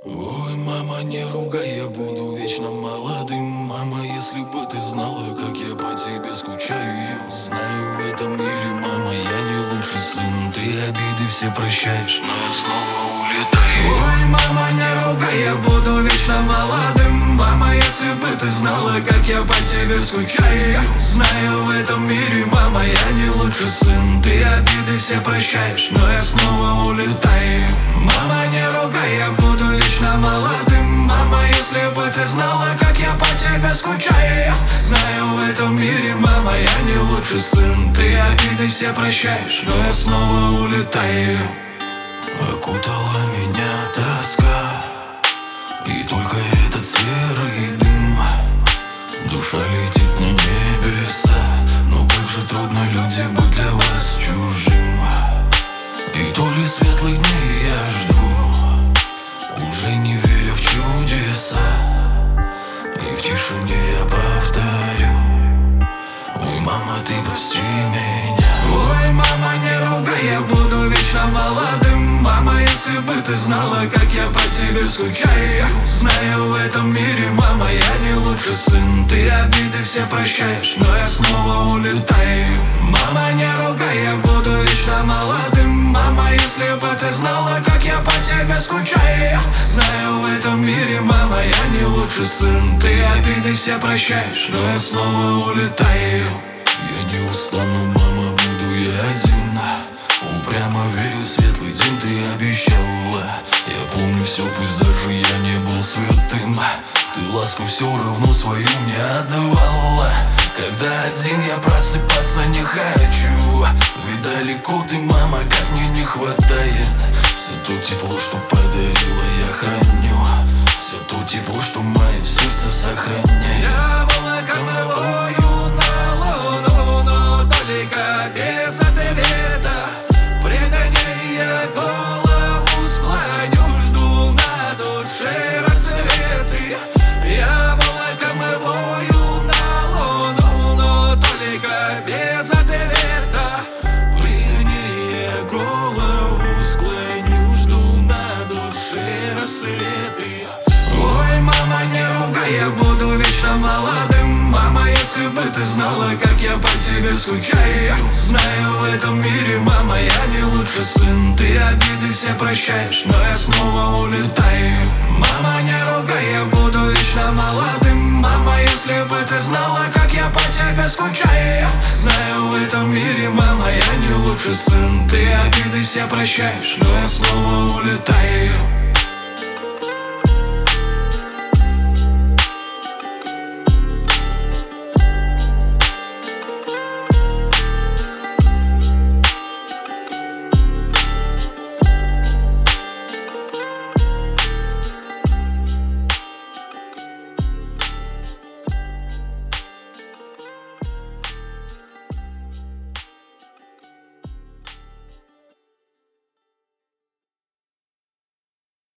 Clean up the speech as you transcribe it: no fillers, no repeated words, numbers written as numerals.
Ой, мама, не ругай, я буду вечно молодым. Мама, если бы ты знала, как я по тебе скучаю. Я знаю, в этом мире, мама, я не лучший сын. Ты обиды все прощаешь, но я снова улетаю. Ой, мама, не ругай, я буду вечно молодым. Мама, если бы ты знала, как я по тебе скучаю. Я знаю, в этом мире, мама, я не лучший сын. Ты обиды все прощаешь, но я снова улетаю. Мама, не ругай, я буду вечно молодым. Мама, если бы ты знала, как я по тебе скучаю. Я знаю, в этом мире, мама, я не лучший сын. Ты обиды все прощаешь, но я снова улетаю. Окутала меня тоска, и только этот серый дым. Душа летит на небеса, но как же трудно, люди, быть для вас чужим. И то ли светлых дней я жду, уже не веря в чудеса. И в тишине я повторю: ой, мама, ты прости меня. Ой, мама, не ругай, я буду вечно молодым. Мама, если бы ты знала, как я по тебе скучаю. Я знаю, в этом мире, мама, я не лучший сын. Ты обиды все прощаешь, но я снова улетаю. Мама, не ругай, я буду вечно молодым. Мама, если бы ты знала, как я по тебе скучаю. Я знаю, в этом мире, мама, я не лучший сын. Ты обиды все прощаешь, но я снова улетаю. Я не устану, мама, буду я один. Упрямо верю, светлый день ты обещала. Я помню все, пусть даже я не был святым. Ты ласку все равно свою мне отдавала. Когда один я просыпаться не хочу, ведь далеко ты, мама, как мне не хватает. Все то тепло, что подарила, я храню. Все то тепло, что мое сердце сохраняет. Я волоком на луну, но только без ответа. Предай, я голову склоню, жду на душе рассветы. Я волоком на луну, но только без ответа. Предай, я голову склоню, жду на душе рассветы. Ой, мама, не ругай, я буду вечно молодым. Мама, если бы ты знала, как я по тебе скучаю. Я знаю, в этом мире, мама, я не лучший сын. Ты обиды все прощаешь, но я снова улетаю. Мама, не ругай, я буду вечно молодым. Мама, если бы ты знала, как я по тебе скучаю. Я знаю, в этом мире, мама, я не лучший сын. Ты обиды все прощаешь, но я снова улетаю.